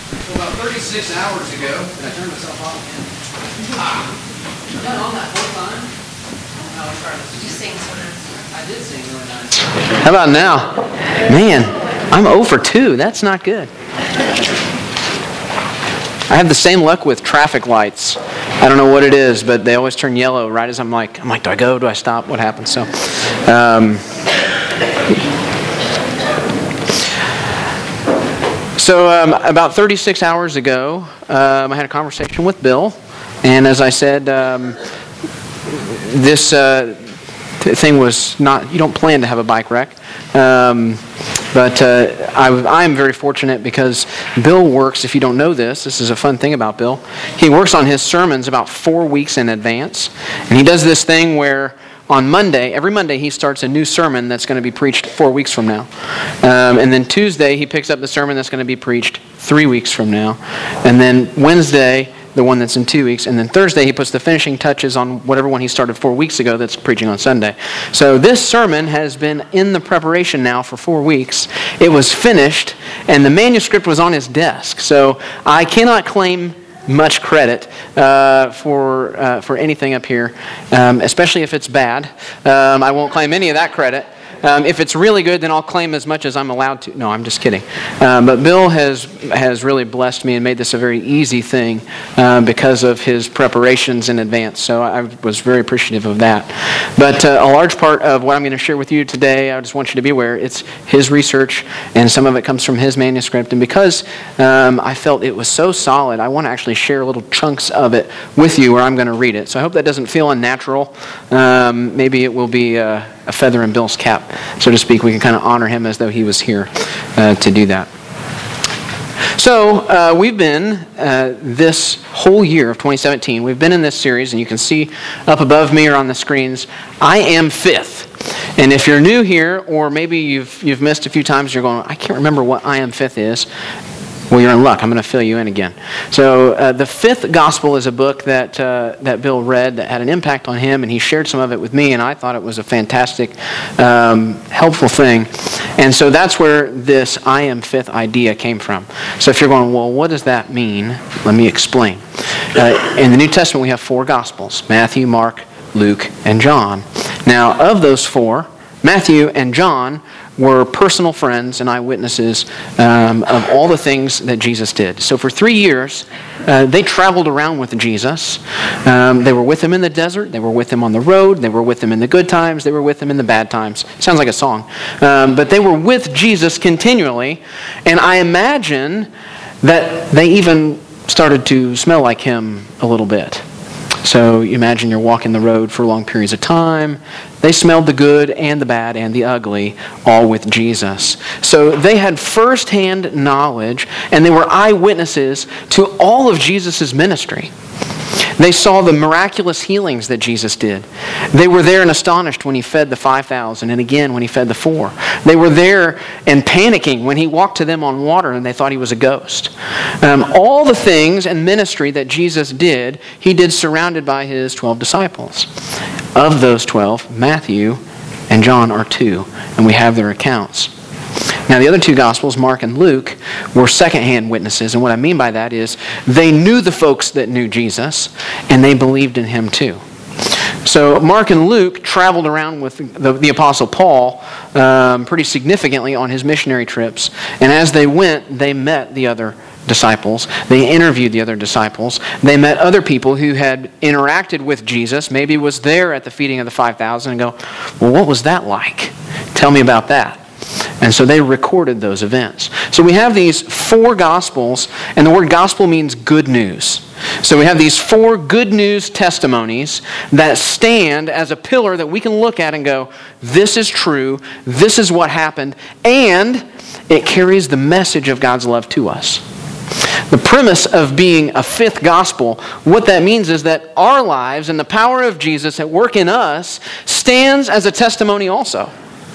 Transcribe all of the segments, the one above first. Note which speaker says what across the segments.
Speaker 1: Well, about 36 hours ago, did I turn myself off again? You done on that whole time? I was trying to
Speaker 2: You sing so nice.
Speaker 1: I did sing really nice.
Speaker 3: How about now? Man, I'm 0 for 2. That's not good. I have the same luck with traffic lights. I don't know what it is, but they always turn yellow right as I'm like, do I go? Do I stop? What happens? So about 36 hours ago, I had a conversation with Bill, and as I said, this thing was not, you don't plan to have a bike wreck, but I'm very fortunate because Bill works, if you don't know this is a fun thing about Bill, he works on his sermons about 4 weeks in advance, and he does this thing where on Monday, every Monday, he starts a new sermon that's going to be preached 4 weeks from now. And then Tuesday, he picks up the sermon that's going to be preached 3 weeks from now. And then Wednesday, the one that's in 2 weeks. And then Thursday, he puts the finishing touches on whatever one he started 4 weeks ago that's preaching on Sunday. So this sermon has been in the preparation now for 4 weeks. It was finished, and the manuscript was on his desk. So I cannot claim much credit for anything up here, especially if it's bad. I won't claim any of that credit. If it's really good, then I'll claim as much as I'm allowed to. No, I'm just kidding. But Bill has really blessed me and made this a very easy thing because of his preparations in advance. So I was very appreciative of that. But a large part of what I'm going to share with you today, I just want you to be aware, it's his research, and some of it comes from his manuscript. And because I felt it was so solid, I want to actually share little chunks of it with you where I'm going to read it. So I hope that doesn't feel unnatural. Maybe it will be a feather in Bill's cap, so to speak. We can kind of honor him as though he was here to do that. So we've been, this whole year of 2017, we've been in this series, and you can see up above me or on the screens, I Am Fifth. And if you're new here, or maybe you've missed a few times, you're going, I can't remember what I Am Fifth is. Well, you're in luck. I'm going to fill you in again. So the Fifth Gospel is a book that Bill read that had an impact on him, and he shared some of it with me, and I thought it was a fantastic, helpful thing. And so that's where this I Am Fifth idea came from. So if you're going, well, what does that mean? Let me explain. In the New Testament, we have 4 Gospels: Matthew, Mark, Luke, and John. Now, of those 4, Matthew and John were personal friends and eyewitnesses of all the things that Jesus did. So for 3 years, they traveled around with Jesus. They were with him in the desert. They were with him on the road. They were with him in the good times. They were with him in the bad times. Sounds like a song. But they were with Jesus continually. And I imagine that they even started to smell like him a little bit. So you imagine you're walking the road for long periods of time. They smelled the good and the bad and the ugly, all with Jesus. So they had firsthand knowledge, and they were eyewitnesses to all of Jesus' ministry. They saw the miraculous healings that Jesus did. They were there and astonished when he fed the 5,000, and again when he fed the 4. They were there and panicking when he walked to them on water and they thought he was a ghost. All the things and ministry that Jesus did, he did surrounded by his 12 disciples. Of those 12, Matthew and John are 2, and we have their accounts. Now, the other 2 Gospels, Mark and Luke, were secondhand witnesses, and what I mean by that is they knew the folks that knew Jesus, and they believed in him too. So Mark and Luke traveled around with the Apostle Paul pretty significantly on his missionary trips, and as they went, they met the other disciples. They interviewed the other disciples. They met other people who had interacted with Jesus, maybe was there at the feeding of the 5,000, and go, well, what was that like? Tell me about that. And so they recorded those events. So we have these 4 Gospels, and the word gospel means good news. So we have these 4 good news testimonies that stand as a pillar that we can look at and go, this is true, this is what happened, and it carries the message of God's love to us. The premise of being a 5th gospel, what that means is that our lives and the power of Jesus at work in us stands as a testimony also.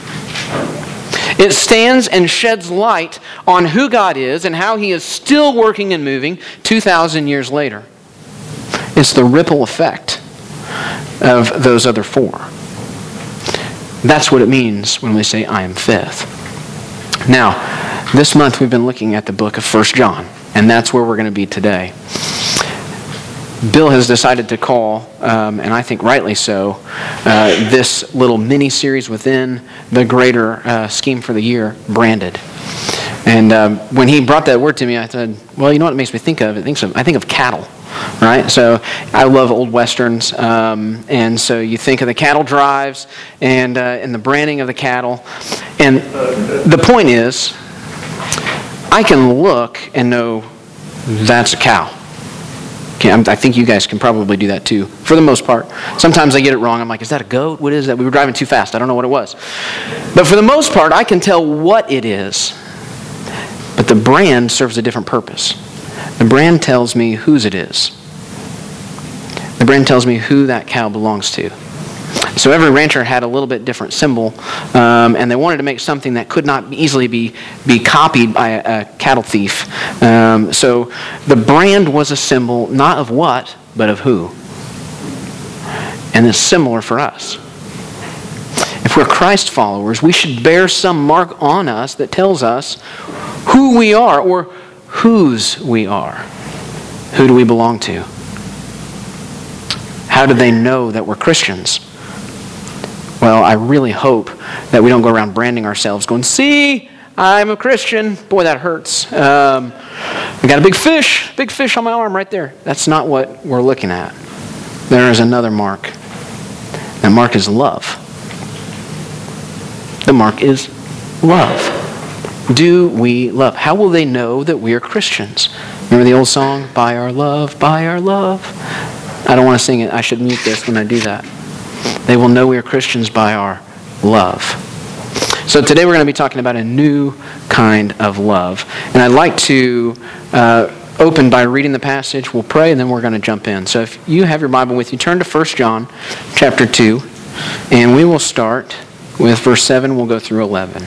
Speaker 3: It stands and sheds light on who God is and how he is still working and moving 2,000 years later. It's the ripple effect of those other 4. That's what it means when we say, I am 5th. Now, this month we've been looking at the book of 1 John. And that's where we're going to be today. Bill has decided to call, and I think rightly so, this little mini-series within the greater scheme for the year, Branded. And when he brought that word to me, I said, well, you know what it makes me think of? I think of cattle, right? So I love old Westerns, and so you think of the cattle drives and the branding of the cattle. And the point is, I can look and know that's a cow. I think you guys can probably do that too, for the most part. Sometimes I get it wrong. I'm like, is that a goat? What is that? We were driving too fast. I don't know what it was. But for the most part, I can tell what it is. But the brand serves a different purpose. The brand tells me whose it is. The brand tells me who that cow belongs to. So every rancher had a little bit different symbol, and they wanted to make something that could not easily be copied by a cattle thief. So the brand was a symbol not of what, but of who. And it's similar for us. If we're Christ followers, we should bear some mark on us that tells us who we are or whose we are. Who do we belong to? How do they know that we're Christians? Well, I really hope that we don't go around branding ourselves going, see, I'm a Christian. Boy, that hurts. I got a big fish on my arm right there. That's not what we're looking at. There is another mark. That mark is love. The mark is love. Do we love? How will they know that we are Christians? Remember the old song, by our love, by our love? I don't want to sing it. I should mute this when I do that. They will know we are Christians by our love. So today we're going to be talking about a new kind of love. And I'd like to open by reading the passage. We'll pray and then we're going to jump in. So if you have your Bible with you, turn to 1 John chapter 2. And we will start with verse 7. We'll go through 11.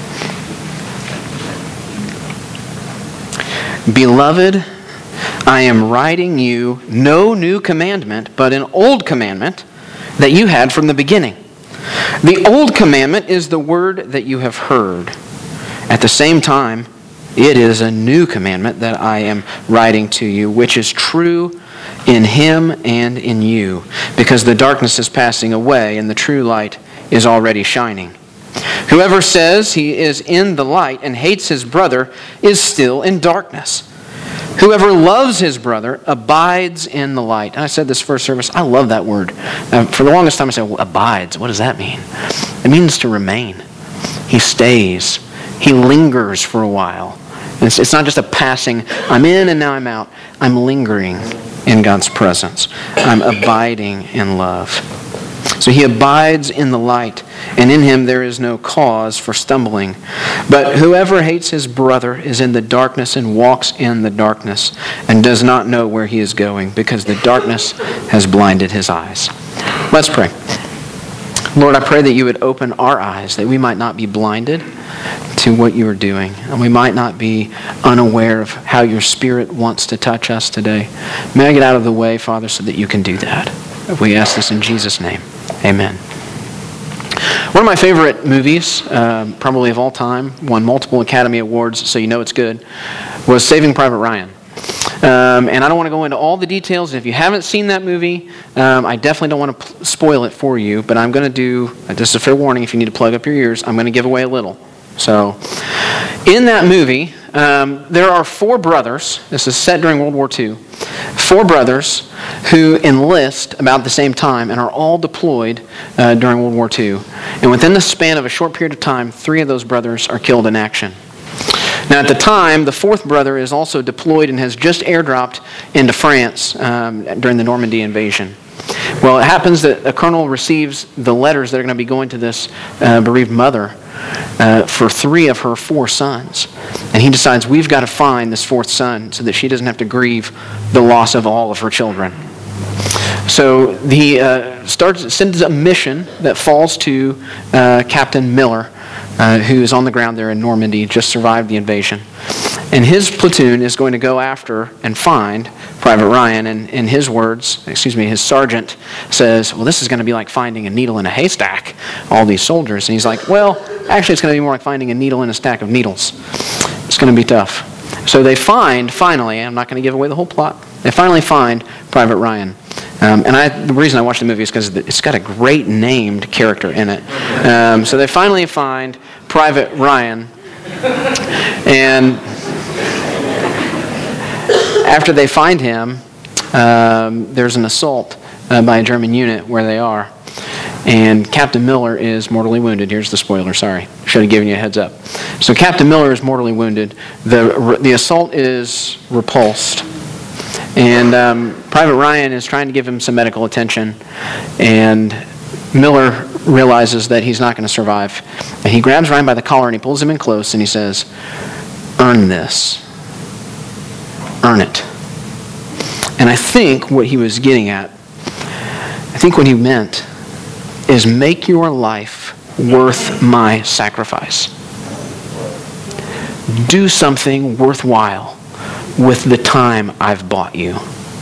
Speaker 3: Beloved, I am writing you no new commandment, but an old commandment that you had from the beginning. The old commandment is the word that you have heard. At the same time, it is a new commandment that I am writing to you, which is true in him and in you, because the darkness is passing away and the true light is already shining. Whoever says he is in the light and hates his brother is still in darkness. Whoever loves his brother abides in the light. And I said this first service, I love that word. For the longest time I said, well, abides, what does that mean? It means to remain. He stays. He lingers for a while. And it's not just a passing, I'm in and now I'm out. I'm lingering in God's presence. I'm abiding in love. So he abides in the light, and in him there is no cause for stumbling. But whoever hates his brother is in the darkness and walks in the darkness and does not know where he is going, because the darkness has blinded his eyes. Let's pray. Lord, I pray that you would open our eyes, that we might not be blinded to what you are doing, and we might not be unaware of how your Spirit wants to touch us today. May I get out of the way, Father, so that you can do that. We ask this in Jesus' name. Amen. One of my favorite movies, probably of all time, won multiple Academy Awards, so you know it's good, was Saving Private Ryan. And I don't want to go into all the details. If you haven't seen that movie, I definitely don't want to spoil it for you, but I'm going to do, just a fair warning, if you need to plug up your ears, I'm going to give away a little. So, in that movie, there are four brothers. This is set during World War II. Four brothers who enlist about the same time and are all deployed during World War II. And within the span of a short period of time, three of those brothers are killed in action. Now, at the time, the fourth brother is also deployed and has just airdropped into France during the Normandy invasion. Well, it happens that a colonel receives the letters that are going to be going to this bereaved mother for three of her four sons. And he decides, we've got to find this fourth son so that she doesn't have to grieve the loss of all of her children. So he sends a mission that falls to Captain Miller, who is on the ground there in Normandy, just survived the invasion. And his platoon is going to go after and find Private Ryan. And in his words, his sergeant says, well, this is going to be like finding a needle in a haystack, all these soldiers. And he's like, well, actually it's going to be more like finding a needle in a stack of needles. It's going to be tough. So they finally, I'm not going to give away the whole plot, they finally find Private Ryan. The reason I watched the movie is because it's got a great named character in it. So they finally find Private Ryan. And after they find him, there's an assault by a German unit where they are. And Captain Miller is mortally wounded. Here's the spoiler, sorry. Should have given you a heads up. So Captain Miller is mortally wounded. The assault is repulsed. And Private Ryan is trying to give him some medical attention. And Miller realizes that he's not going to survive. And he grabs Ryan by the collar and he pulls him in close and he says, "Earn this. Earn it." And I think what he was getting at, what he meant is make your life worth my sacrifice. Do something worthwhile with the time I've bought you.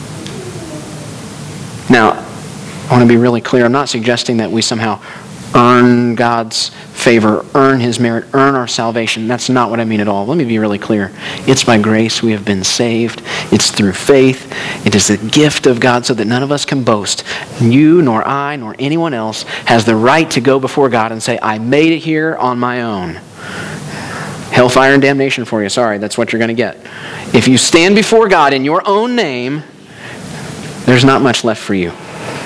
Speaker 3: Now, I want to be really clear. I'm not suggesting that we somehow earn God's favor, earn His merit, earn our salvation. That's not what I mean at all. Let me be really clear. It's by grace we have been saved. It's through faith. It is the gift of God so that none of us can boast. You, nor I, nor anyone else has the right to go before God and say, "I made it here on my own." Hellfire and damnation for you. Sorry, that's what you're going to get. If you stand before God in your own name, there's not much left for you.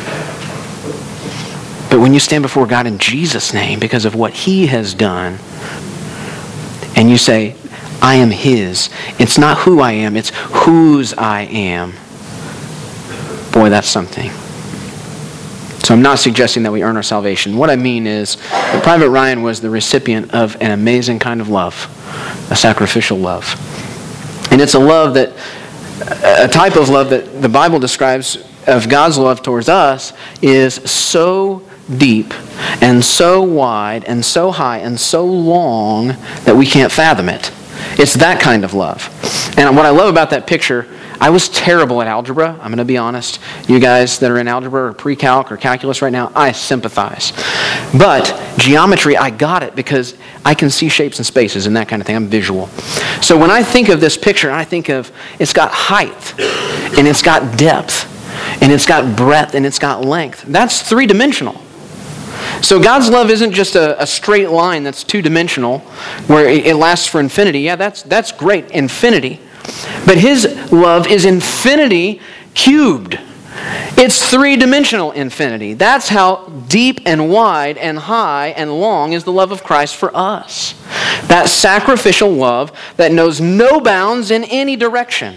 Speaker 3: But when you stand before God in Jesus' name because of what He has done, and you say, "I am His," it's not who I am, it's whose I am. Boy, that's something. So I'm not suggesting that we earn our salvation. What I mean is that Private Ryan was the recipient of an amazing kind of love, a sacrificial love. And it's a love that, a type of love that the Bible describes of God's love towards us is so deep and so wide and so high and so long that we can't fathom it. It's that kind of love. And what I love about that picture, I was terrible at algebra. I'm going to be honest. You guys that are in algebra or pre-calc or calculus right now, I sympathize. But geometry, I got it because I can see shapes and spaces and that kind of thing. I'm visual. So when I think of this picture, I think of it's got height and it's got depth and it's got breadth and it's got length. That's three-dimensional. So God's love isn't just a straight line that's two-dimensional where it lasts for infinity. Yeah, that's great, infinity. But His love is infinity cubed. It's three-dimensional infinity. That's how deep and wide and high and long is the love of Christ for us. That sacrificial love that knows no bounds in any direction.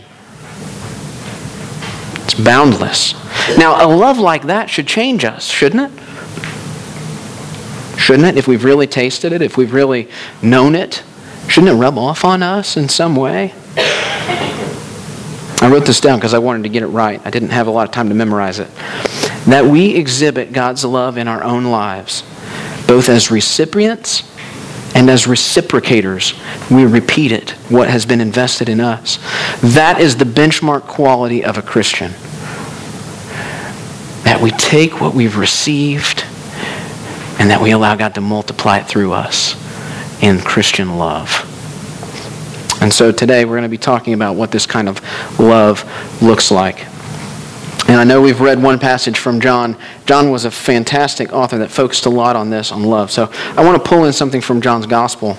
Speaker 3: It's boundless. Now, a love like that should change us, shouldn't it? Shouldn't it? If we've really tasted it, if we've really known it, shouldn't it rub off on us in some way? I wrote this down because I wanted to get it right. I didn't have a lot of time to memorize it. That we exhibit God's love in our own lives, both as recipients and as reciprocators. We repeat it, what has been invested in us. That is the benchmark quality of a Christian. That we take what we've received and that we allow God to multiply it through us in Christian love. And so today we're going to be talking about what this kind of love looks like. And I know we've read one passage from John. John was a fantastic author that focused a lot on this, on love. So I want to pull in something from John's gospel.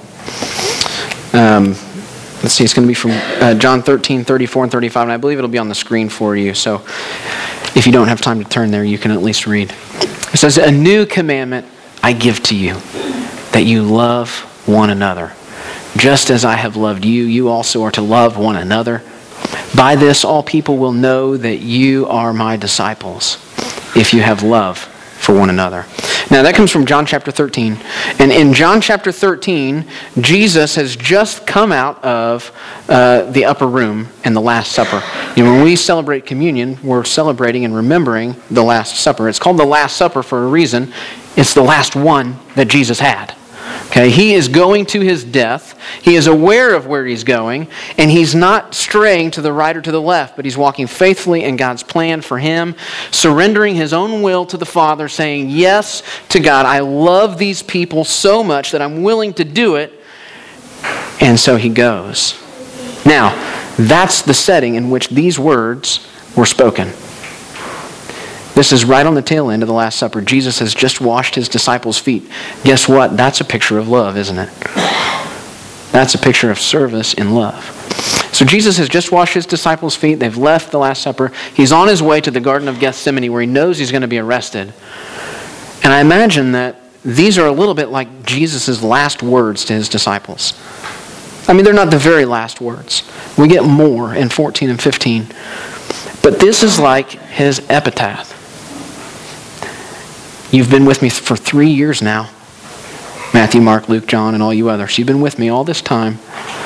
Speaker 3: Let's see, it's going to be from John 13, 34, and 35. And I believe it'll be on the screen for you. So if you don't have time to turn there, you can at least read. It says, "A new commandment I give to you, that you love one another. Just as I have loved you, you also are to love one another. By this all people will know that you are my disciples, if you have love for one another." Now that comes from John chapter 13. And in John chapter 13, Jesus has just come out of the upper room in the Last Supper. You know, when we celebrate communion, we're celebrating and remembering the Last Supper. It's called the Last Supper for a reason. It's the last one that Jesus had. Okay, He is going to His death. He is aware of where He's going, and He's not straying to the right or to the left, but He's walking faithfully in God's plan for Him, surrendering His own will to the Father, saying yes to God. I love these people so much that I'm willing to do it. And so He goes. Now, that's the setting in which these words were spoken. This is right on the tail end of the Last Supper. Jesus has just washed his disciples' feet. Guess what? That's a picture of love, isn't it? That's a picture of service in love. So Jesus has just washed his disciples' feet. They've left the Last Supper. He's on his way to the Garden of Gethsemane where he knows he's going to be arrested. And I imagine that these are a little bit like Jesus' last words to his disciples. I mean, they're not the very last words. We get more in 14 and 15. But this is like his epitaph. You've been with me for 3 years now. Matthew, Mark, Luke, John, and all you others. You've been with me all this time.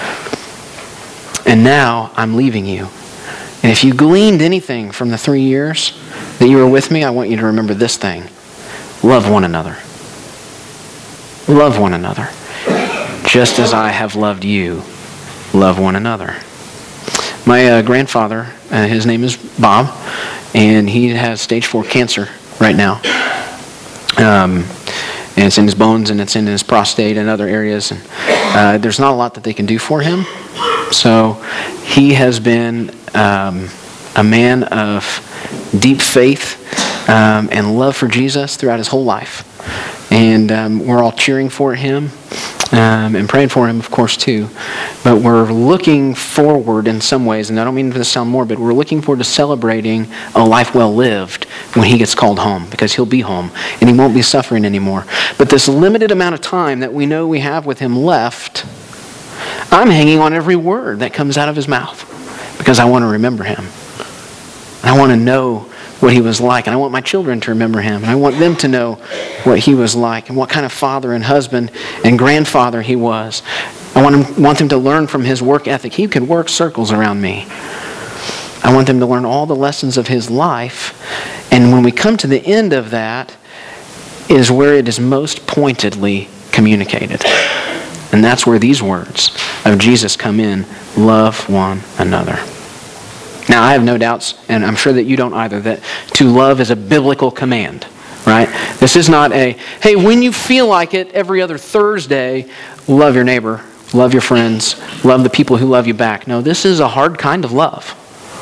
Speaker 3: And now I'm leaving you. And if you gleaned anything from the 3 years that you were with me, I want you to remember this thing. Love one another. Love one another. Just as I have loved you, love one another. My grandfather, his name is Bob, and he has stage 4 cancer right now. And it's in his bones and it's in his prostate and other areas. And there's not a lot that they can do for him. So he has been a man of deep faith and love for Jesus throughout his whole life. And we're all cheering for him and praying for him, of course, too. But we're looking forward in some ways, and I don't mean to sound morbid, we're looking forward to celebrating a life well lived when he gets called home, because he'll be home and he won't be suffering anymore. But this limited amount of time that we know we have with him left, I'm hanging on every word that comes out of his mouth because I want to remember him. I want to know what he was like, and I want my children to remember him, and I want them to know what he was like and what kind of father and husband and grandfather he was. I want them to learn from his work ethic. He could work circles around me. I want them to learn all the lessons of his life, and when we come to the end of that is where it is most pointedly communicated. And that's where these words of Jesus come in. Love one another. Now, I have no doubts, and I'm sure that you don't either, that to love is a biblical command, right? This is not a, hey, when you feel like it, every other Thursday, love your neighbor, love your friends, love the people who love you back. No, this is a hard kind of love.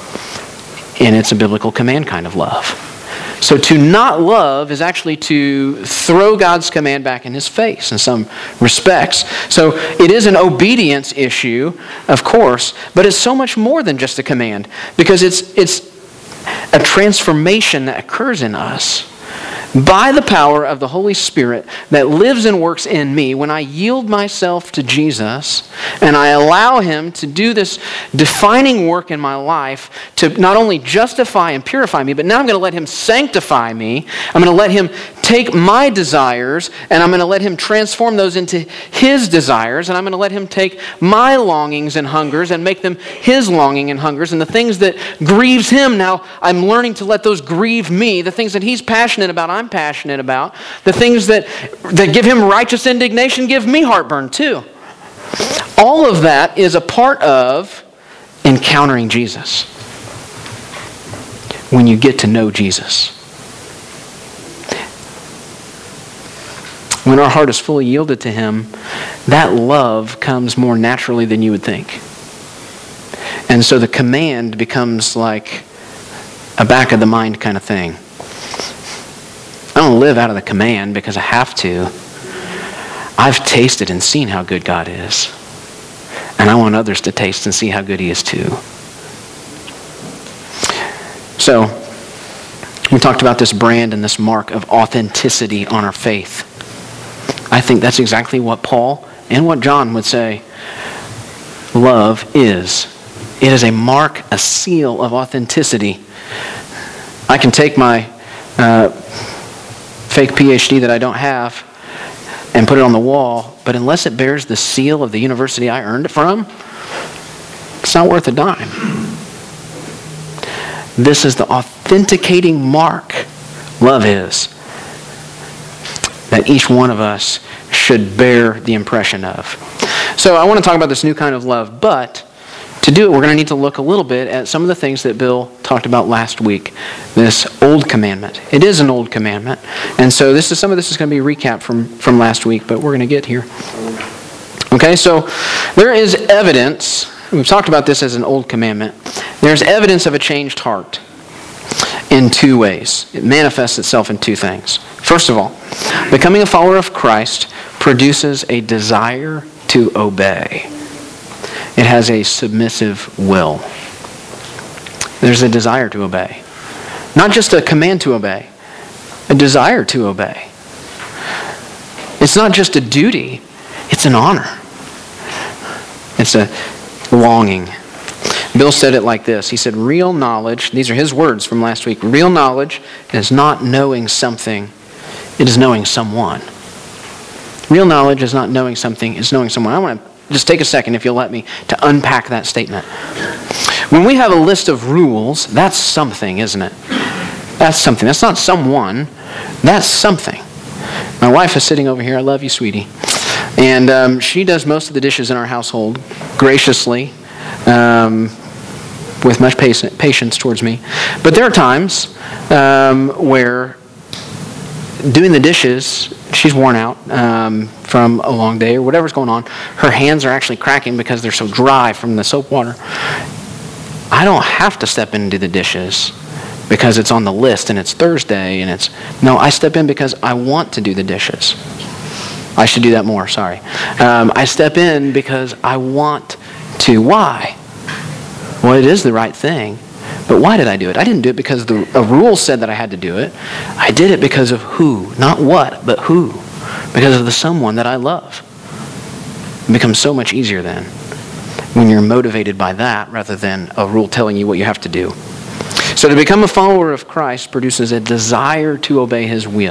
Speaker 3: And it's a biblical command kind of love. So to not love is actually to throw God's command back in his face in some respects. So it is an obedience issue, of course, but it's so much more than just a command, because it's a transformation that occurs in us by the power of the Holy Spirit that lives and works in me when I yield myself to Jesus and I allow him to do this defining work in my life to not only justify and purify me, but now I'm going to let him sanctify me. I'm going to let him take my desires and I'm going to let him transform those into his desires, and I'm going to let him take my longings and hungers and make them his longing and hungers, and the things that grieves him, now I'm learning to let those grieve me. The things that he's passionate about, I'm passionate about. The things that give him righteous indignation give me heartburn too. All of that is a part of encountering Jesus. When you get to know Jesus. When our heart is fully yielded to him, that love comes more naturally than you would think. And so the command becomes like a back of the mind kind of thing. I don't live out of the command because I have to. I've tasted and seen how good God is. And I want others to taste and see how good he is too. So, we talked about this brand and this mark of authenticity on our faith. I think that's exactly what Paul and what John would say love is. It is a mark, a seal of authenticity. I can take my fake PhD that I don't have and put it on the wall, but unless it bears the seal of the university I earned it from, it's not worth a dime. This is the authenticating mark love is, that each one of us should bear the impression of. So I want to talk about this new kind of love, but to do it, we're going to need to look a little bit at some of the things that Bill talked about last week. This old commandment. It is an old commandment. And so some of this is going to be a recap from last week, but we're going to get here. Okay, so there is evidence we've talked about this as an old commandment. There's evidence of a changed heart in two ways. It manifests itself in two things. First of all, becoming a follower of Christ produces a desire to obey. It has a submissive will. There's a desire to obey. Not just a command to obey, a desire to obey. It's not just a duty, it's an honor. It's a longing. Bill said it like this. He said, real knowledge, these are his words from last week, real knowledge is not knowing something, it is knowing someone. Real knowledge is not knowing something, it's knowing someone. I want to just take a second, if you'll let me, to unpack that statement. When we have a list of rules, that's something, isn't it? That's something. That's not someone. That's something. My wife is sitting over here. I love you, sweetie. And she does most of the dishes in our household graciously, with much patience towards me. But there are times where doing the dishes, she's worn out from a long day or whatever's going on. Her hands are actually cracking because they're so dry from the soap water. I don't have to step in and do the dishes because it's on the list and it's Thursday and I step in because I want to do the dishes. I should do that more, sorry. I step in because I want to. Why? Well, it is the right thing. But why did I do it? I didn't do it because a rule said that I had to do it. I did it because of who. Not what, but who. Because of the someone that I love. It becomes so much easier then when you're motivated by that rather than a rule telling you what you have to do. So to become a follower of Christ produces a desire to obey His will.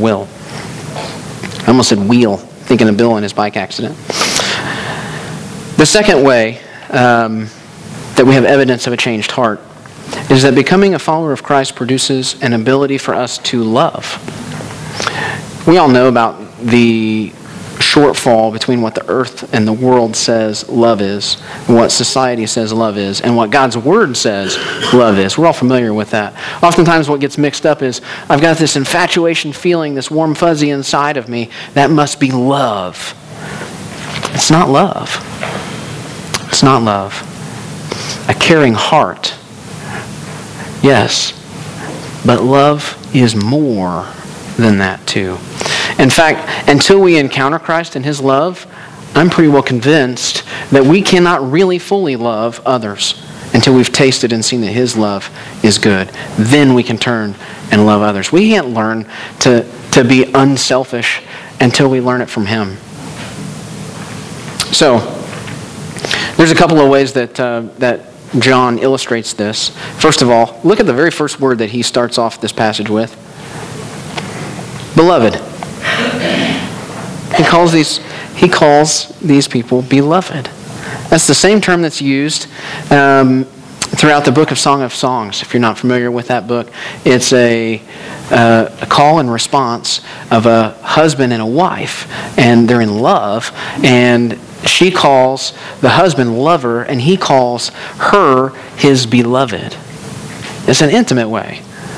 Speaker 3: I almost said wheel, thinking of Bill and his bike accident. The second way that we have evidence of a changed heart is that becoming a follower of Christ produces an ability for us to love. We all know about the shortfall between what the earth and the world says love is, and what society says love is, and what God's Word says love is. We're all familiar with that. Oftentimes what gets mixed up is, I've got this infatuation feeling, this warm fuzzy inside of me, that must be love. It's not love. It's not love. A caring heart, yes, but love is more than that too. In fact, until we encounter Christ and His love, I'm pretty well convinced that we cannot really fully love others until we've tasted and seen that His love is good. Then we can turn and love others. We can't learn to be unselfish until we learn it from Him. So, there's a couple of ways that John illustrates this. First of all, look at the very first word that he starts off this passage with. Beloved. He calls these people beloved. That's the same term that's used throughout the book of Song of Songs. If you're not familiar with that book, it's a call and response of a husband and a wife, and they're in love, and she calls the husband lover, and he calls her his beloved. It's an intimate way.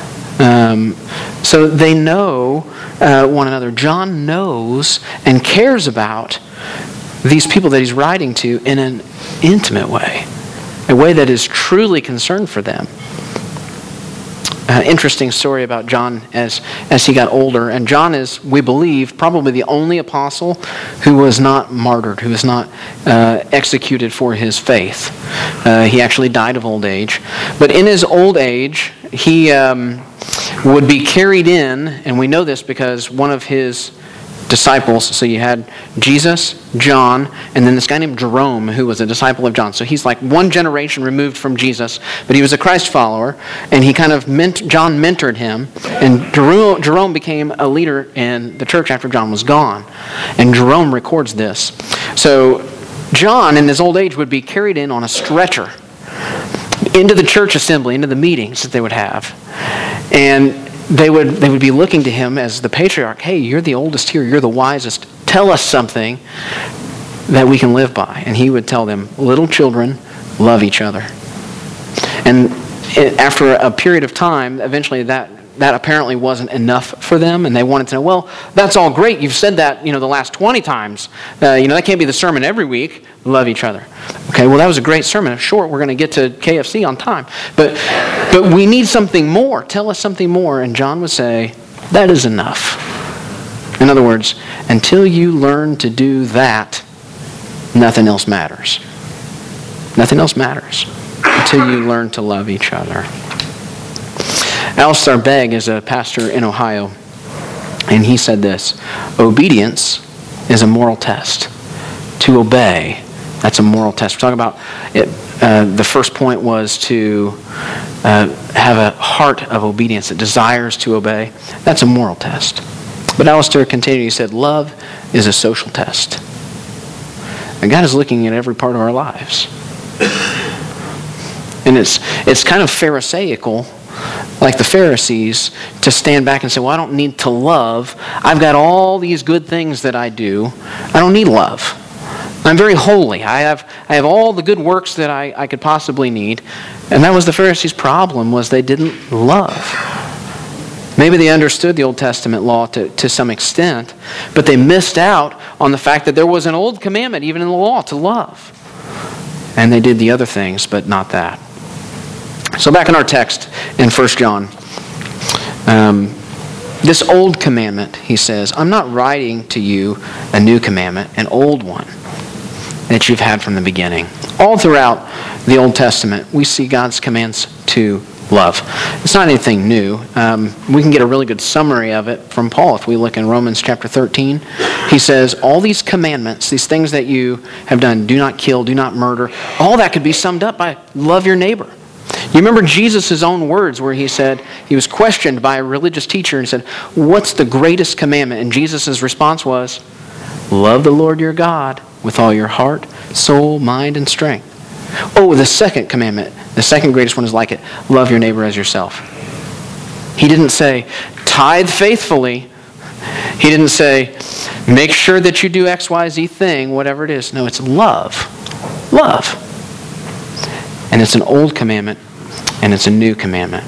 Speaker 3: So they know one another. John knows and cares about these people that he's writing to in an intimate way, a way that is truly concerned for them. Interesting story about John as he got older. And John is, we believe, probably the only apostle who was not martyred, who was not executed for his faith. He actually died of old age. But in his old age, he would be carried in, and we know this because one of his disciples, so you had Jesus, John, and then this guy named Jerome, who was a disciple of John. So he's like one generation removed from Jesus, but he was a Christ follower, and he kind of John mentored him, and Jerome became a leader in the church after John was gone. And Jerome records this. So John, in his old age, would be carried in on a stretcher into the church assembly, into the meetings that they would have. And they would be looking to him as the patriarch. Hey, you're the oldest here. You're the wisest. Tell us something that we can live by. And he would tell them, little children, love each other. And after a period of time, eventually that that apparently wasn't enough for them, and they wanted to know, well, that's all great. You've said that, the last 20 times. That can't be the sermon every week. Love each other. Okay, well, that was a great sermon. Sure, we're going to get to KFC on time. But we need something more. Tell us something more. And John would say, that is enough. In other words, until you learn to do that, nothing else matters. Nothing else matters until you learn to love each other. Alistair Begg is a pastor in Ohio, and he said this: obedience is a moral test. To obey, that's a moral test. We're talking about it. The first point was to have a heart of obedience that desires to obey. That's a moral test. But Alistair continued, he said, love is a social test. And God is looking at every part of our lives. And it's kind of Pharisaical, like the Pharisees, to stand back and say, well, I don't need to love. I've got all these good things that I do. I don't need love. I'm very holy. I have all the good works that I could possibly need. And that was the Pharisees' problem, was they didn't love. Maybe they understood the Old Testament law to some extent, but they missed out on the fact that there was an old commandment, even in the law, to love. And they did the other things, but not that. So back in our text in 1 John, this old commandment, he says, I'm not writing to you a new commandment, an old one that you've had from the beginning. All throughout the Old Testament, we see God's commands to love. It's not anything new. We can get a really good summary of it from Paul if we look in Romans chapter 13. He says, all these commandments, these things that you have done, do not kill, do not murder, all that could be summed up by love your neighbor. You remember Jesus' own words where he said, he was questioned by a religious teacher and said, what's the greatest commandment? And Jesus' response was, love the Lord your God with all your heart, soul, mind, and strength. Oh, the second commandment, the second greatest one is like it. Love your neighbor as yourself. He didn't say, tithe faithfully. He didn't say, make sure that you do X, Y, Z thing, whatever it is. No, it's love. Love. And it's an old commandment, and it's a new commandment.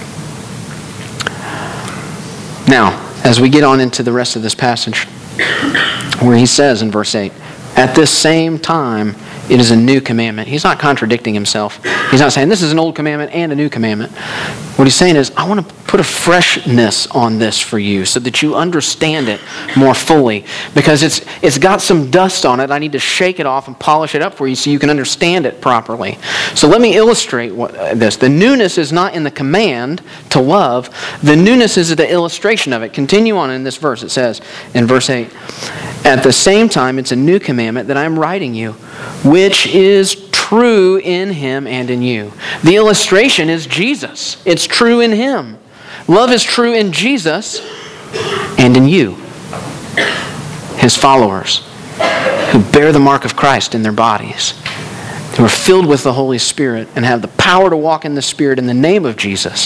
Speaker 3: Now, as we get on into the rest of this passage, where he says in verse 8, at this same time, it is a new commandment. He's not contradicting himself. He's not saying this is an old commandment and a new commandment. What he's saying is, I want to put a freshness on this for you so that you understand it more fully. Because it's got some dust on it. I need to shake it off and polish it up for you so you can understand it properly. So let me illustrate this. The newness is not in the command to love. The newness is the illustration of it. Continue on in this verse. It says in verse 8, at the same time, it's a new commandment that I'm writing you, which is true in him and in you. The illustration is Jesus. It's true in him. Love is true in Jesus and in you, his followers, who bear the mark of Christ in their bodies, who are filled with the Holy Spirit and have the power to walk in the Spirit in the name of Jesus.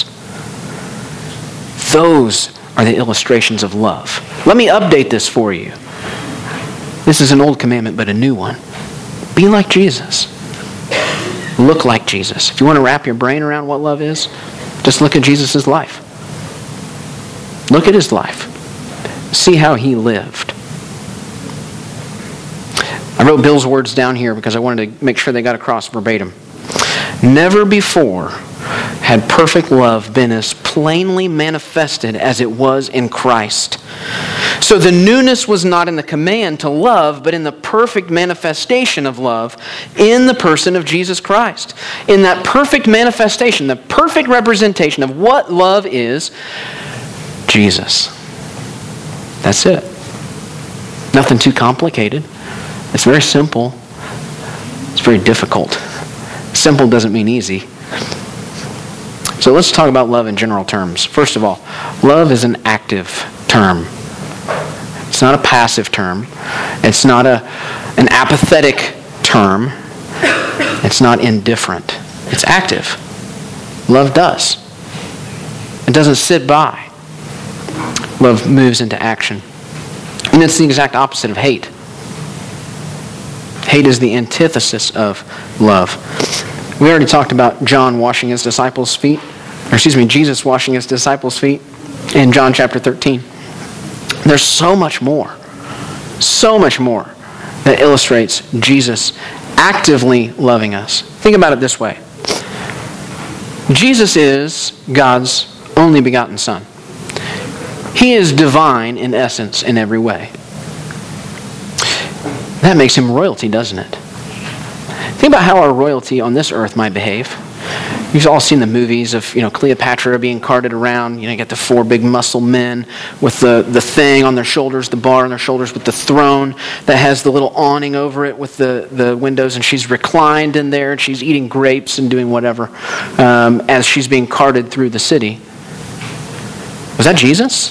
Speaker 3: Those are the illustrations of love. Let me update this for you. This is an old commandment, but a new one. Be like Jesus. Look like Jesus. If you want to wrap your brain around what love is, just look at Jesus' life. Look at his life. See how he lived. I wrote Bill's words down here because I wanted to make sure they got across verbatim. Never before had perfect love been as plainly manifested as it was in Christ. So the newness was not in the command to love, but in the perfect manifestation of love in the person of Jesus Christ. In that perfect manifestation, the perfect representation of what love is, Jesus. That's it. Nothing too complicated. It's very simple. It's very difficult. Simple doesn't mean easy. So let's talk about love in general terms. First of all, love is an active term. It's not a passive term. It's not an apathetic term. It's not indifferent. It's active. Love does. It doesn't sit by. Love moves into action. And it's the exact opposite of hate. Hate is the antithesis of love. We already talked about Jesus washing his disciples' feet. in John chapter 13. There's so much more that illustrates Jesus actively loving us. Think about it this way. Jesus is God's only begotten Son. He is divine in essence in every way. That makes him royalty, doesn't it? Think about how our royalty on this earth might behave. You've all seen the movies of, Cleopatra being carted around. You get the 4 big muscle men with the thing on their shoulders, the bar on their shoulders with the throne that has the little awning over it with the windows, and she's reclined in there and she's eating grapes and doing whatever as she's being carted through the city. Was that Jesus?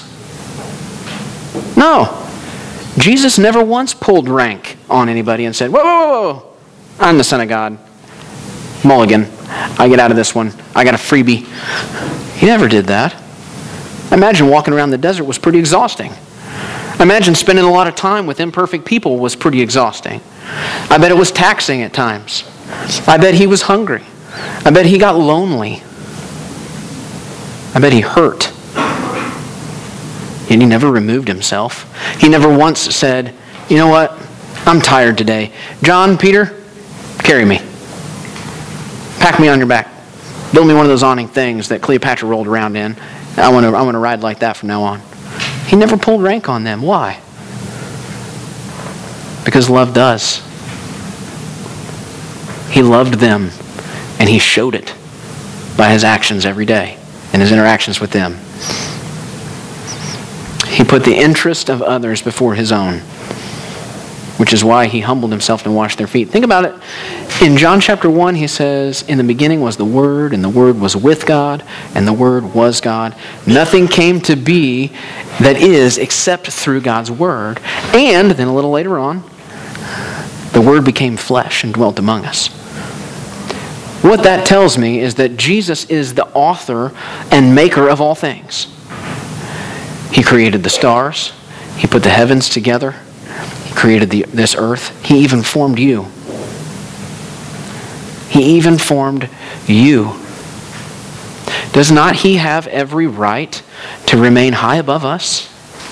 Speaker 3: No. Jesus never once pulled rank on anybody and said, whoa, I'm the Son of God. Mulligan. I get out of this one. I got a freebie. He never did that. I imagine walking around the desert was pretty exhausting. I imagine spending a lot of time with imperfect people was pretty exhausting. I bet it was taxing at times. I bet he was hungry. I bet he got lonely. I bet he hurt. And he never removed himself. He never once said, you know what? I'm tired today. John, Peter, carry me. Pack me on your back. Build me one of those awning things that Cleopatra rolled around in. I want to ride like that from now on. He never pulled rank on them. Why? Because love does. He loved them, and he showed it by his actions every day and his interactions with them. He put the interest of others before his own, which is why he humbled himself and washed their feet. Think about it. In John chapter 1, he says, in the beginning was the Word, and the Word was with God, and the Word was God. Nothing came to be that is except through God's Word. And then a little later on, the Word became flesh and dwelt among us. What that tells me is that Jesus is the author and maker of all things. He created the stars. He put the heavens together. He created this earth. He even formed you. He even formed you. Does not he have every right to remain high above us?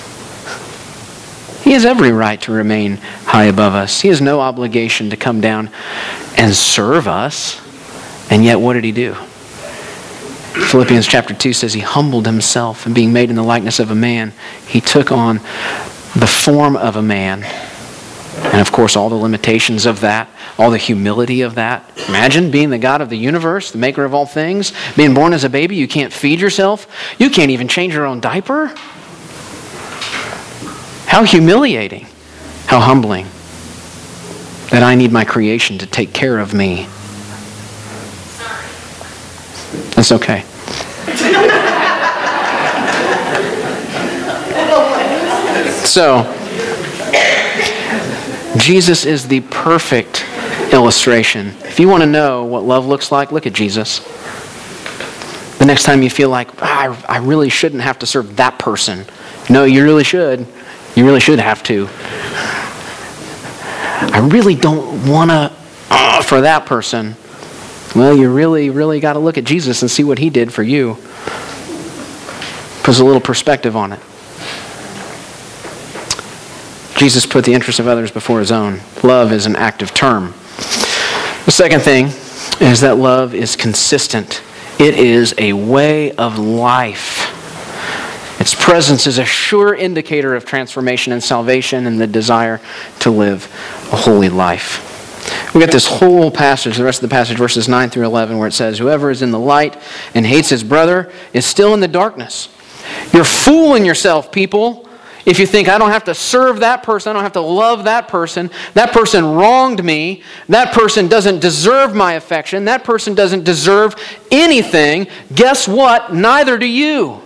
Speaker 3: He has every right to remain high above us. He has no obligation to come down and serve us. And yet, what did he do? Philippians chapter 2 says he humbled himself, and being made in the likeness of a man, he took on the form of a man. And of course, all the limitations of that, all the humility of that. Imagine being the God of the universe, the maker of all things, being born as a baby, you can't feed yourself. You can't even change your own diaper. How humiliating, how humbling that I need my creation to take care of me. That's okay. So, Jesus is the perfect illustration. If you want to know what love looks like, look at Jesus. The next time you feel like, I really shouldn't have to serve that person. No, you really should. You really should have to. I really don't want to for that person. Well, you really got to look at Jesus and see what he did for you. Puts a little perspective on it. Jesus put the interests of others before his own. Love is an active term. The second thing is that love is consistent. It is a way of life. Its presence is a sure indicator of transformation and salvation and the desire to live a holy life. We get this whole passage, the rest of the passage, verses 9 through 11, where it says, whoever is in the light and hates his brother is still in the darkness. You're fooling yourself, people, if you think I don't have to serve that person, I don't have to love that person wronged me, that person doesn't deserve my affection, that person doesn't deserve anything. Guess what? Neither do you.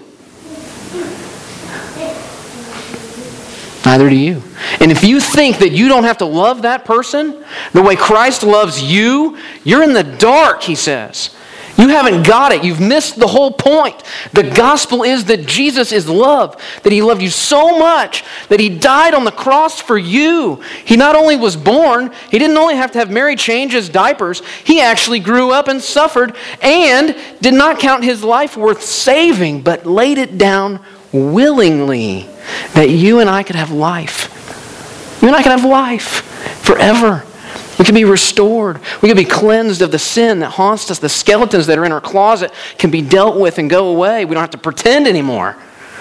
Speaker 3: Neither do you. And if you think that you don't have to love that person the way Christ loves you, you're in the dark, he says. You haven't got it. You've missed the whole point. The gospel is that Jesus is love, that he loved you so much that he died on the cross for you. He not only was born, he didn't only have to have Mary change his diapers, he actually grew up and suffered and did not count his life worth saving, but laid it down willingly that you and I could have life. You and I could have life forever. We could be restored. We could be cleansed of the sin that haunts us. The skeletons that are in our closet can be dealt with and go away. We don't have to pretend anymore.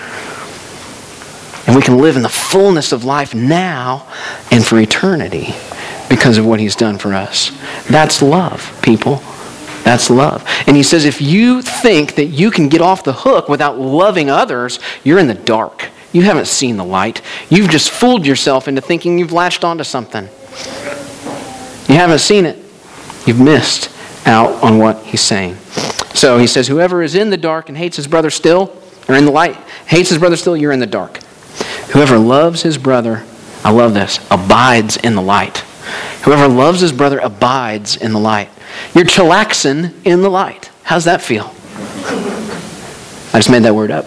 Speaker 3: And we can live in the fullness of life now and for eternity because of what he's done for us. That's love, people. That's love. And he says if you think that you can get off the hook without loving others, you're in the dark. You haven't seen the light. You've just fooled yourself into thinking you've latched onto something. You haven't seen it. You've missed out on what he's saying. So he says, whoever is in the dark and hates his brother still, or in the light, hates his brother still, you're in the dark. Whoever loves his brother, I love this, abides in the light. Whoever loves his brother abides in the light. You're chillaxing in the light. How's that feel? I just made that word up.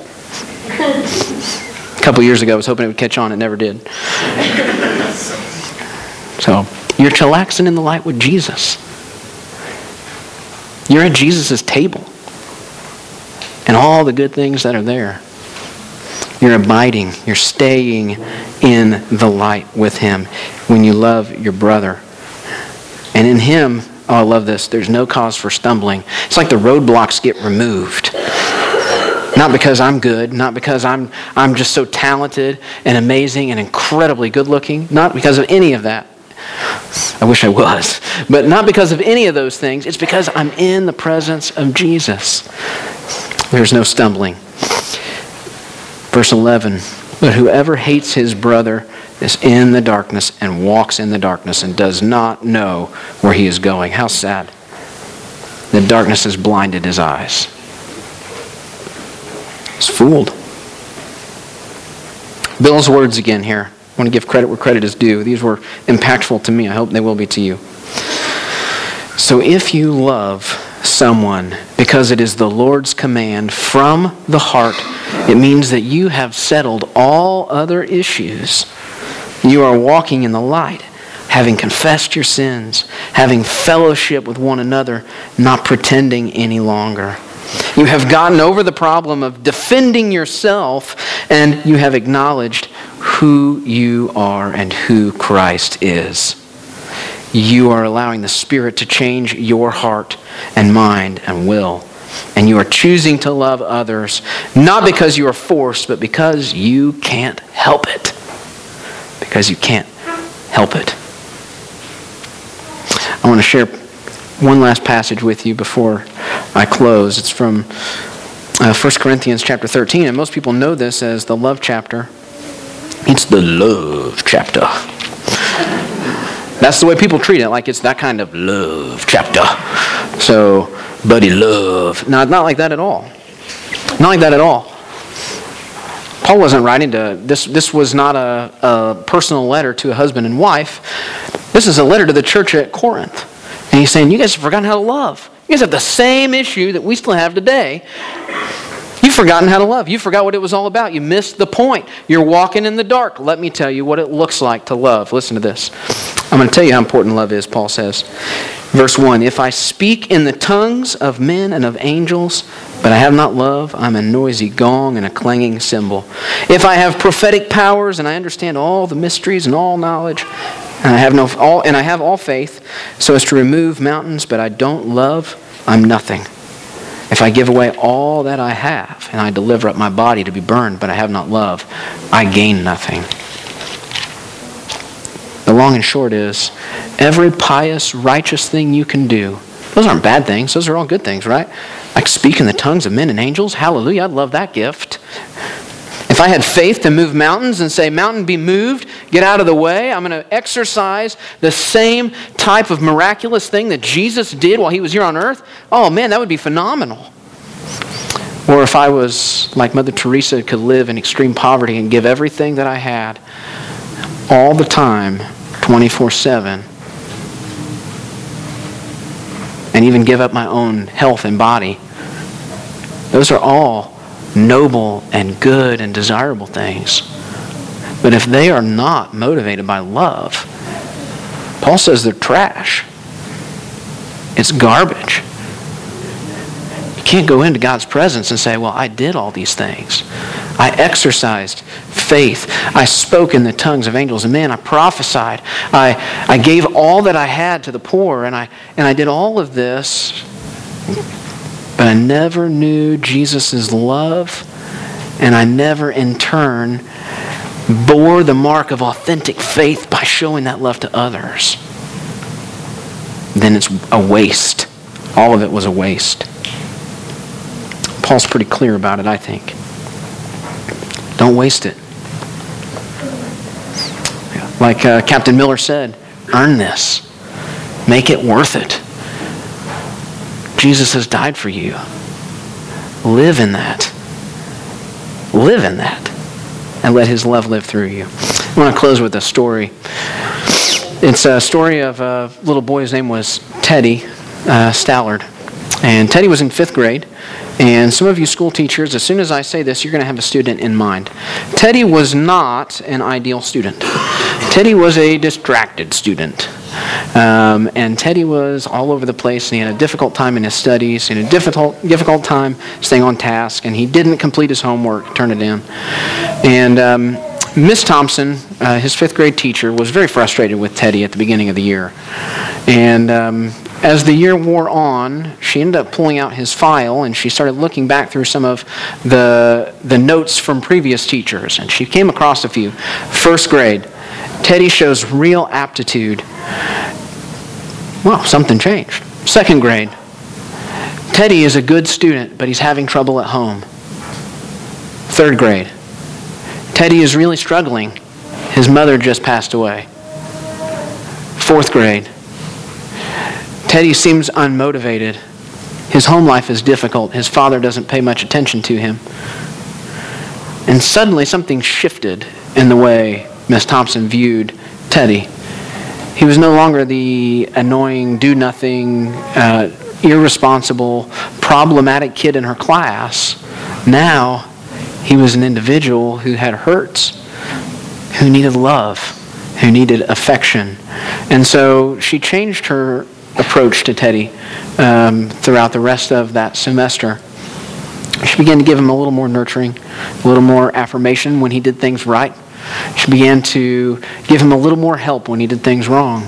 Speaker 3: A couple years ago, I was hoping it would catch on. It never did. So, you're chillaxing in the light with Jesus. You're at Jesus' table. And all the good things that are there. You're abiding. You're staying in the light with him when you love your brother. And in him, oh, I love this, there's no cause for stumbling. It's like the roadblocks get removed. Not because I'm good, not because I'm just so talented and amazing and incredibly good looking, not because of any of that. I wish I was. But not because of any of those things. It's because I'm in the presence of Jesus. There's no stumbling. Verse 11, but whoever hates his brother is in the darkness and walks in the darkness and does not know where he is going. How sad. The darkness has blinded his eyes. He's fooled. Bill's words again here. I want to give credit where credit is due. These were impactful to me. I hope they will be to you. So if you love someone because it is the Lord's command from the heart, it means that you have settled all other issues. You are walking in the light, having confessed your sins, having fellowship with one another, not pretending any longer. You have gotten over the problem of defending yourself, and you have acknowledged who you are and who Christ is. You are allowing the Spirit to change your heart and mind and will. And you are choosing to love others, not because you are forced, but because you can't help it. Because you can't help it. I want to share one last passage with you before I close. It's from 1 Corinthians chapter 13, and most people know this as the love chapter. It's the love chapter. That's the way people treat it, like it's that kind of love chapter. So, buddy love. No, not like that at all. Not like that at all. Paul wasn't writing to, this was not a personal letter to a husband and wife. This is a letter to the church at Corinth. And he's saying, you guys have forgotten how to love. You guys have the same issue that we still have today. You've forgotten how to love. You forgot what it was all about. You missed the point. You're walking in the dark. Let me tell you what it looks like to love. Listen to this. I'm going to tell you how important love is, Paul says. Verse 1, if I speak in the tongues of men and of angels, but I have not love, I'm a noisy gong and a clanging cymbal. If I have prophetic powers and I understand all the mysteries and all knowledge, and I have all faith, so as to remove mountains, but I don't love, I'm nothing. If I give away all that I have, and I deliver up my body to be burned, but I have not love, I gain nothing. The long and short is, every pious, righteous thing you can do, those aren't bad things, those are all good things, right? Like speak in the tongues of men and angels, hallelujah, I'd love that gift. If I had faith to move mountains and say, mountain be moved, get out of the way, I'm going to exercise the same type of miraculous thing that Jesus did while he was here on earth, oh man, that would be phenomenal. Or if I was like Mother Teresa, could live in extreme poverty and give everything that I had all the time, 24/7, and even give up my own health and body. Those are all noble and good and desirable things. But if they are not motivated by love, Paul says they're trash. It's garbage. You can't go into God's presence and say, well, I did all these things. I exercised faith. I spoke in the tongues of angels and men. I prophesied. I gave all that I had to the poor, and I did all of this, but I never knew Jesus' love, and I never in turn bore the mark of authentic faith by showing that love to others. Then it's a waste. All of it was a waste. Paul's pretty clear about it, I think. Don't waste it. Like Captain Miller said, earn this. Make it worth it. Jesus has died for you. Live in that. Live in that. And let his love live through you. I want to close with a story. It's a story of a little boy. His name was Teddy Stallard. And Teddy was in 5th grade. And some of you school teachers, as soon as I say this, you're going to have a student in mind. Teddy was not an ideal student. Teddy was a distracted student. And Teddy was all over the place, and he had a difficult time in his studies, and a difficult time staying on task, and he didn't complete his homework, turn it in. And Miss Thompson, his 5th grade teacher, was very frustrated with Teddy at the beginning of the year. And as the year wore on, she ended up pulling out his file, and she started looking back through some of the notes from previous teachers, and she came across a few. 1st grade, Teddy shows real aptitude. Well, something changed. 2nd grade, Teddy is a good student, but he's having trouble at home. 3rd grade, Teddy is really struggling. His mother just passed away. 4th grade, Teddy seems unmotivated. His home life is difficult. His father doesn't pay much attention to him. And suddenly something shifted in the way Miss Thompson viewed Teddy. He was no longer the annoying, do-nothing, irresponsible, problematic kid in her class. Now, he was an individual who had hurts, who needed love, who needed affection. And so she changed her approach to Teddy throughout the rest of that semester. She began to give him a little more nurturing, a little more affirmation when he did things right. She began to give him a little more help when he did things wrong.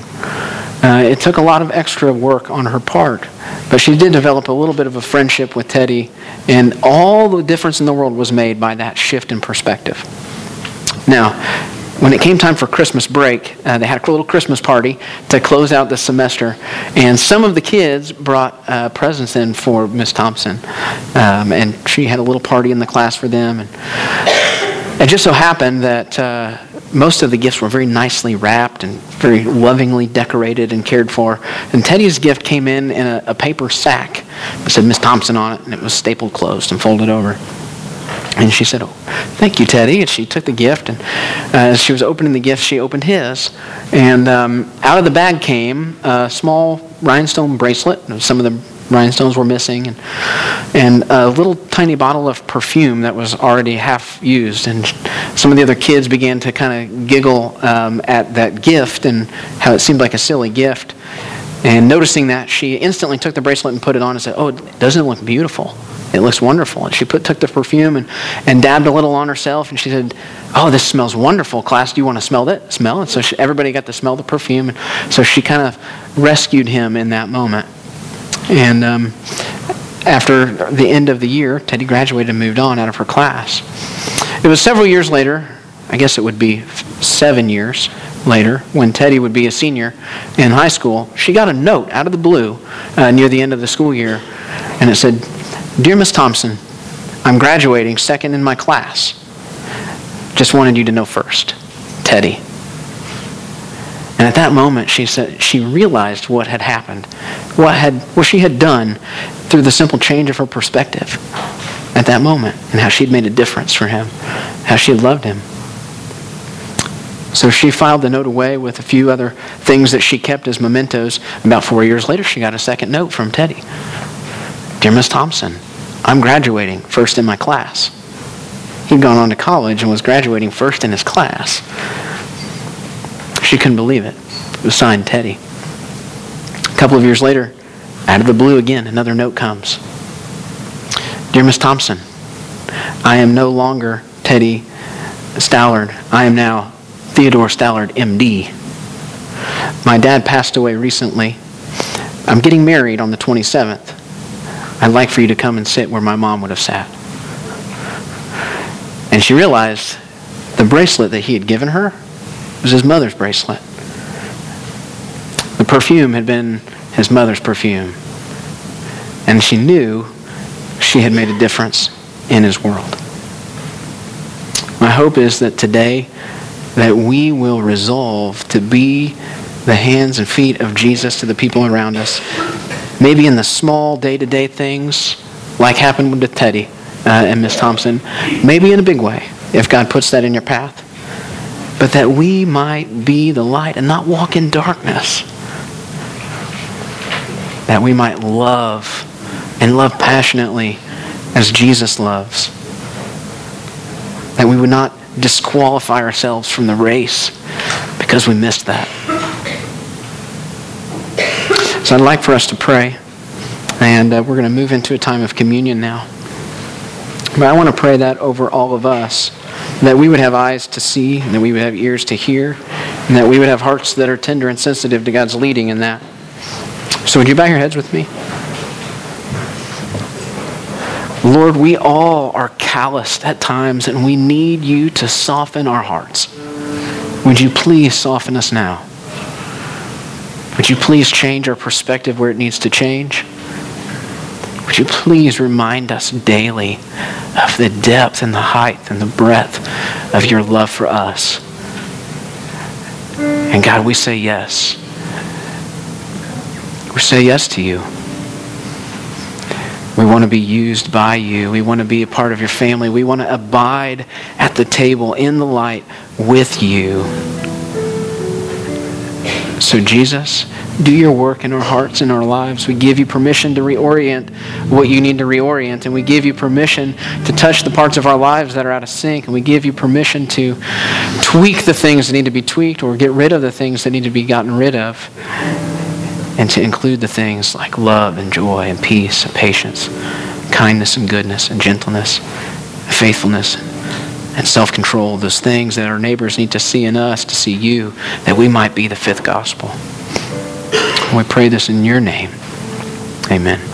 Speaker 3: It took a lot of extra work on her part, but she did develop a little bit of a friendship with Teddy, and all the difference in the world was made by that shift in perspective. Now, when it came time for Christmas break, they had a little Christmas party to close out the semester, and some of the kids brought presents in for Miss Thompson, and she had a little party in the class for them. And it just so happened that most of the gifts were very nicely wrapped and very lovingly decorated and cared for. And Teddy's gift came in a paper sack. It said Miss Thompson on it, and it was stapled closed and folded over. And she said, "Oh, thank you, Teddy." And she took the gift, and as she was opening the gift, she opened his. And out of the bag came a small rhinestone bracelet. Some of the rhinestones were missing, and a little tiny bottle of perfume that was already half used. And some of the other kids began to kind of giggle at that gift and how it seemed like a silly gift. And noticing that, she instantly took the bracelet and put it on and said, "Oh, doesn't it look beautiful? It looks wonderful." And she took the perfume and dabbed a little on herself, and she said, "Oh, this smells wonderful. Class, do you want to smell it? Smell?" And so everybody got to smell the perfume, and so she kind of rescued him in that moment. And after the end of the year, Teddy graduated and moved on out of her class. It was several years later, I guess it would be 7 years later, when Teddy would be a senior in high school, she got a note out of the blue near the end of the school year, and it said, "Dear Miss Thompson, I'm graduating second in my class. Just wanted you to know first, Teddy." And at that moment, she said she realized what had happened, what she had done through the simple change of her perspective at that moment, and how she'd made a difference for him, how she had loved him. So she filed the note away with a few other things that she kept as mementos. About 4 years later, she got a second note from Teddy. "Dear Miss Thompson, I'm graduating first in my class." He'd gone on to college and was graduating first in his class. She couldn't believe it. It was signed Teddy. A couple of years later, out of the blue again, another note comes. "Dear Miss Thompson, I am no longer Teddy Stallard. I am now Theodore Stallard, MD. My dad passed away recently. I'm getting married on the 27th. I'd like for you to come and sit where my mom would have sat. And she realized the bracelet that he had given her was his mother's bracelet. The perfume had been his mother's perfume. And she knew she had made a difference in his world. My hope is that today that we will resolve to be the hands and feet of Jesus to the people around us. Maybe in the small day-to-day things, like happened with Teddy and Miss Thompson. Maybe in a big way, if God puts that in your path. But that we might be the light and not walk in darkness. That we might love and love passionately as Jesus loves. That we would not disqualify ourselves from the race because we missed that. So I'd like for us to pray, and we're going to move into a time of communion now. But I want to pray that over all of us, that we would have eyes to see, and that we would have ears to hear, and that we would have hearts that are tender and sensitive to God's leading in that. So would you bow your heads with me? Lord, we all are calloused at times, and we need you to soften our hearts. Would you please soften us now? Would you please change our perspective where it needs to change? Would you please remind us daily of the depth and the height and the breadth of your love for us? And God, we say yes. We say yes to you. We want to be used by you. We want to be a part of your family. We want to abide at the table in the light with you. So Jesus, do your work in our hearts and our lives. We give you permission to reorient what you need to reorient. And we give you permission to touch the parts of our lives that are out of sync. And we give you permission to tweak the things that need to be tweaked or get rid of the things that need to be gotten rid of. And to include the things like love and joy and peace and patience, kindness and goodness and gentleness, and faithfulness and self-control, those things that our neighbors need to see in us, to see you, that we might be the fifth gospel. We pray this in your name. Amen.